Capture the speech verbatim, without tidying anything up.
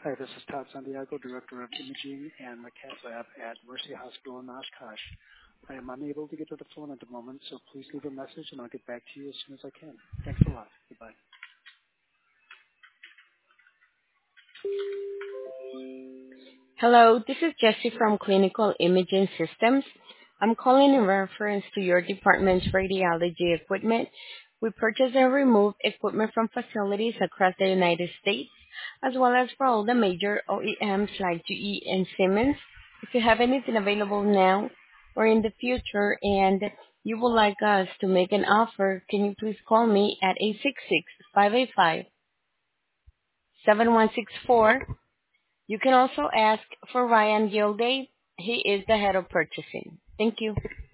Hi, this is Todd Santiago, Director of Imaging and the Cath Lab at Mercy Hospital in Oshkosh. I am unable to get to the phone at the moment, so please leave a message and I'll get back to you as soon as I can. Thanks a lot. Goodbye. Hello, this is Jessie from Clinical Imaging Systems. I'm calling in reference to your department's radiology equipment. We purchase and remove equipment from facilities across the United States, as well as for all the major O E Ms like G E and Siemens. If you have anything available now or in the future and you would like us to make an offer, can you please call me at eight six six, five eight five, seven one six four. You can also ask for Ryan Gilday. He is the head of purchasing. Thank you.